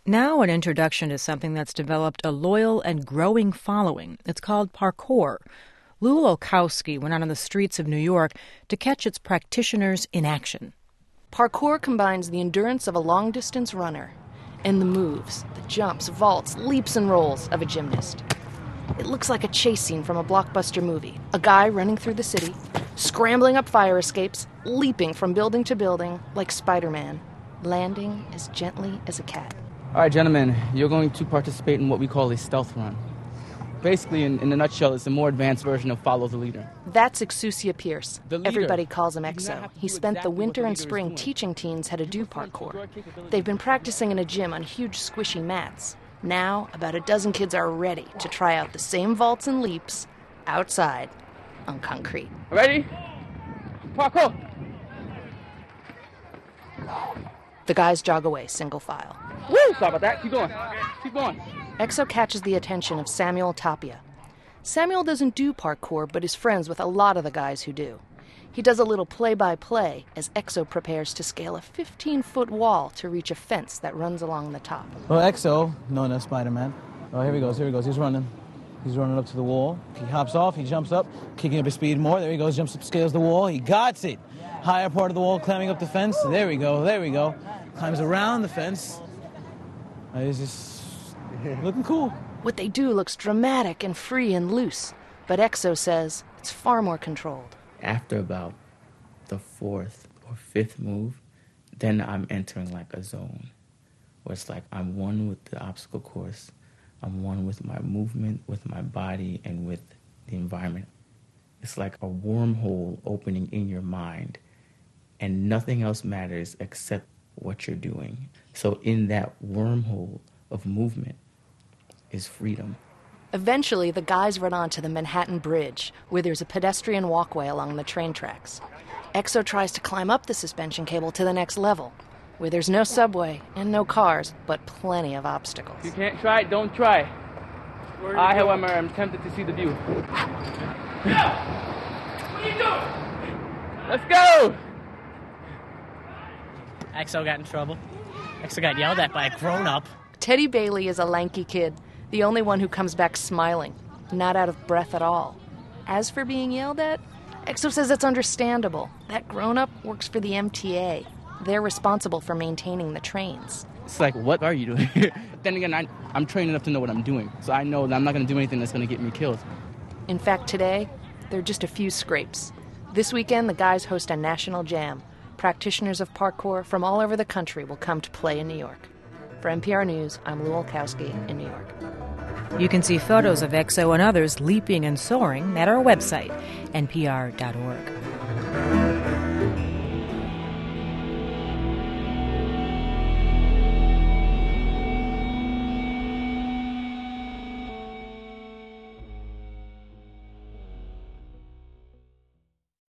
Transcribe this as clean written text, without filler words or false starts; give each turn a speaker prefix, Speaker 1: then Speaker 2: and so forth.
Speaker 1: Now an introduction to something that's developed a loyal and growing following. It's called parkour. Lul Olkowski went out on the streets of New York to catch its practitioners in action.
Speaker 2: Parkour combines the endurance of a long-distance runner and the moves, the jumps, vaults, leaps, and rolls of a gymnast. It looks like a chase scene from a blockbuster movie. A guy running through the city, scrambling up fire escapes, leaping from building to building like Spider-Man, landing as gently as a cat.
Speaker 3: All right, gentlemen, you're going to participate in what we call a stealth run. Basically, in a nutshell, it's a more advanced version of Follow the Leader.
Speaker 2: That's Exousia Pierce.
Speaker 3: The leader.
Speaker 2: Everybody calls him Exo. He spent the winter and spring teaching teens how to do parkour. They've been practicing in a gym on huge squishy mats. Now, about a dozen kids are ready to try out the same vaults and leaps outside on concrete.
Speaker 3: Ready? Parkour!
Speaker 2: The guys jog away, single file.
Speaker 3: Woo! Sorry about that. Keep going. Keep going.
Speaker 2: Exo catches the attention of Samuel Tapia. Samuel doesn't do parkour, but is friends with a lot of the guys who do. He does a little play-by-play as Exo prepares to scale a 15-foot wall to reach a fence that runs along the top.
Speaker 4: Well, Exo, known as Spider-Man. Oh, here he goes. He's running. He's running up to the wall. He hops off, he jumps up, kicking up his speed more. There he goes, jumps up, scales the wall. He got it. Higher part of the wall, climbing up the fence. There we go. Climbs around the fence. He's just looking cool.
Speaker 2: What they do looks dramatic and free and loose, but Exo says it's far more controlled.
Speaker 5: After about the fourth or fifth move, then I'm entering like a zone where it's like I'm one with the obstacle course, I'm one with my movement, with my body, and with the environment. It's like a wormhole opening in your mind, and nothing else matters except what you're doing. So in that wormhole of movement is freedom.
Speaker 2: Eventually, the guys run onto the Manhattan Bridge, where there's a pedestrian walkway along the train tracks. Exo tries to climb up the suspension cable to the next level, where there's no subway and no cars, but plenty of obstacles.
Speaker 3: If you can't try it, don't try. I, however, am tempted to see the view.
Speaker 6: Yeah! What are you doing?
Speaker 3: Let's go!
Speaker 7: Exo got in trouble. Exo got yelled at by a grown-up.
Speaker 2: Teddy Bailey is a lanky kid, the only one who comes back smiling, not out of breath at all. As for being yelled at, Exo says it's understandable. That grown-up works for the MTA. They're responsible for maintaining the trains.
Speaker 3: It's like, what are you doing? Then again, I'm trained enough to know what I'm doing, so I know that I'm not going to do anything that's going to get me killed.
Speaker 2: In fact, today, there are just a few scrapes. This weekend, the guys host a national jam. Practitioners of parkour from all over the country will come to play in New York. For NPR News, I'm Lul Olkowski in New York.
Speaker 1: You can see photos of Exo and others leaping and soaring at our website, npr.org.